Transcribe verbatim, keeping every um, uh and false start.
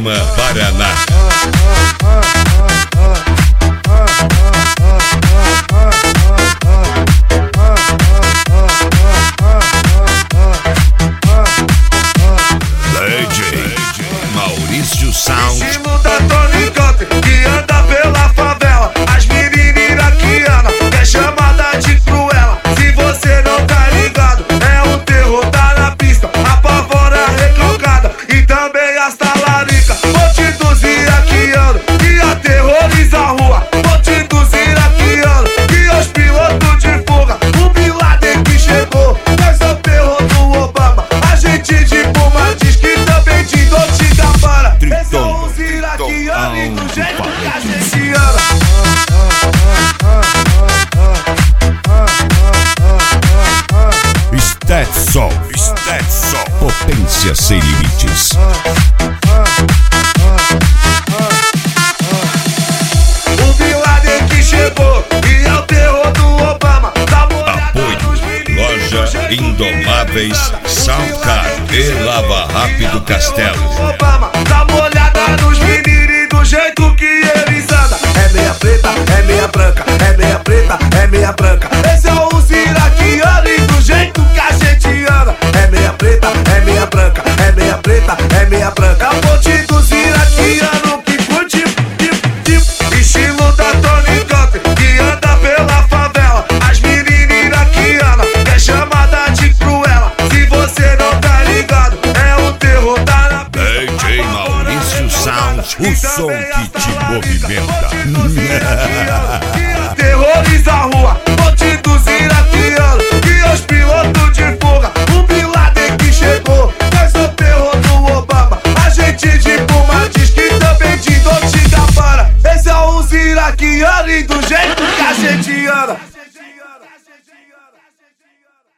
Moarama, Paraná. D J Maurício Sound. Estilo da Tony Country, que anda pela favela. As meninas que andam, que é chamada de cruela. Se você não tá ligado, é o terror, tá na pista. Apavora a recalcada e também as talarica. Vou te induzir aqui ando, que aterroriza a rua. Vou te induzir aqui ando, que os pilotos de fuga. O Bin Laden que chegou, nós é o terror do Obama. A gente de Puma diz que também de Dolce Gabbana. Esse é o iraquiano e do jeito que a gente anda. Stetson, Stetson, potência sem limites. O Bin Laden que chegou e é o terror do Obama. Dá uma olhada nos meninos, Loja Indomáveis, Soundcar e Lava Rápido Castelo. Obama, dá uma olhada nos meninos do jeito que eles andam. É meia preta, é meia branca, é meia preta, é meia branca. Esse é o iraquiano e do jeito que a gente anda. É meia preta, é meia branca, é meia preta, é meia branca. A ponte dos iraquianos que curte estilo da Tony Country, que anda pela favela. As meninas que andam, que é chamada de cruela. Se você não tá ligado, é o terror da na D J Maurício Sound, o som que te movimenta.